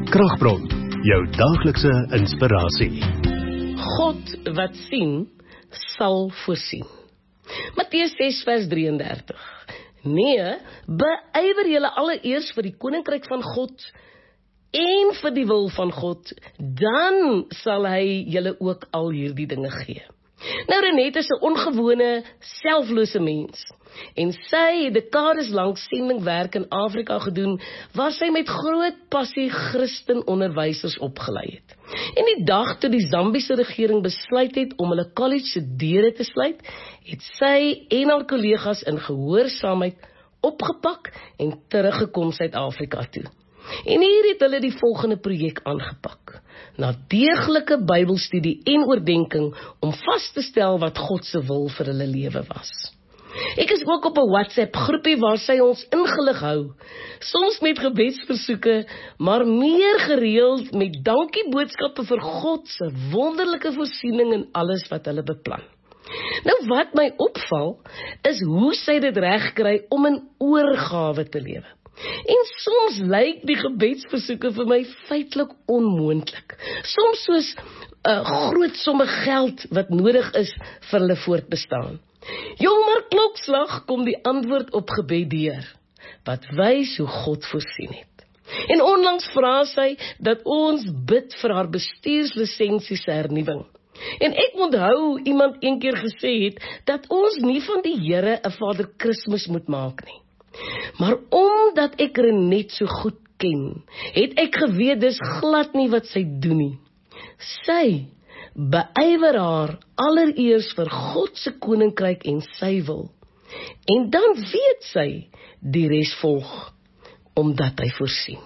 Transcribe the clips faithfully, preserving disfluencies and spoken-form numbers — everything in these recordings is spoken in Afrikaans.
Kragbron, jou daaglikse inspirasie. God wat sien, sal voorsien. Matteus ses vers drieëndertig. Nee, beywer julle allereers vir die koninkryk van God en vir die wil van God, dan sal hy julle ook al hierdie dinge gee. Nou Renette is 'n ongewone, selflose mens. En sy het dekades lank sendingwerk in Afrika gedoen, waar sy met groot passie Christenonderwysers opgelei het. En die dag toe die Zambiese regering besluit het om hulle college se deure te sluit, het sy en haar kollegas in gehoorsaamheid opgepak en teruggekom Suid-Afrika toe. En hier het hulle die volgende projek aangepak. Na deeglike Bybelstudie en oordenking om vas te stel wat God se wil vir hulle lewe was. Ek is ook op 'n WhatsApp groepie waar sy ons ingelig hou, soms met gebedsversoeke, maar meer gereeld met dankieboodskappe vir God se wonderlike voorsiening in alles wat hulle beplan. Nou wat my opval, is hoe sy dit regkry om in oorgawe te lewe. En soms lyk die gebedsversoeke vir my feitelik onmoontlik. Soms soos 'n uh, groot somme geld wat nodig is vir hulle voortbestaan. Jong, maar klokslag kom die antwoord op gebed deur, wat wys hoe God voorsien het. En onlangs vra sy dat ons bid vir haar bestuurslisensie se hernuwing. En ek onthou iemand eendag gesê het dat ons nie van die Here 'n Vader Kersfees moet maak nie. Maar omdat ek Renette so goed ken, het ek geweet dis glad nie wat sy doen nie. Sy beywer haar allereers vir God se koninkryk en sy wil. En dan weet sy, die res volg, omdat hy voorsien.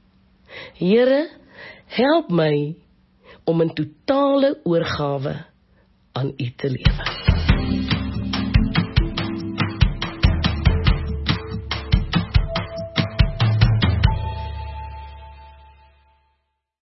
Here, help my om in totale oorgawe aan U te lewe.